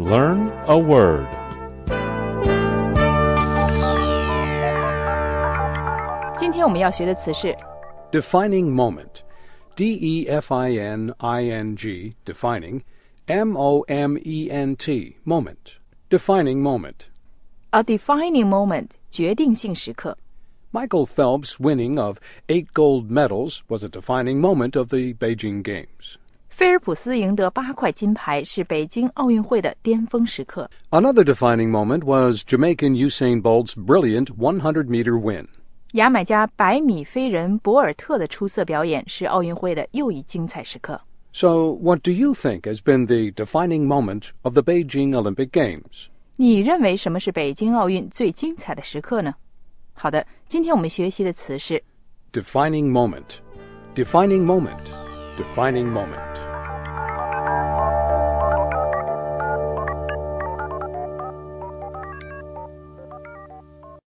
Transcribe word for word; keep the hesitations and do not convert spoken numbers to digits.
learn a word. Today 今天我们要学的词是 Defining moment. D E F I N I N G, defining, M O M E N T, moment. Defining moment. a defining moment, 决定性时刻。 Michael Phelps' winning of eight gold medals was a defining moment of the Beijing Games. 菲尔普斯赢得八块金牌是北京奥运会的巅峰时刻。 Another defining moment was Jamaican Usain Bolt's brilliant one hundred meter win. 牙买加百米飞人博尔特的出色表演是奥运会的又一精彩时刻。 So, what do you think has been the defining moment of the Beijing Olympic Games? 你认为什么是北京奥运最精彩的时刻呢？好的，今天我们学习的词是 Defining moment. Defining moment. Defining moment.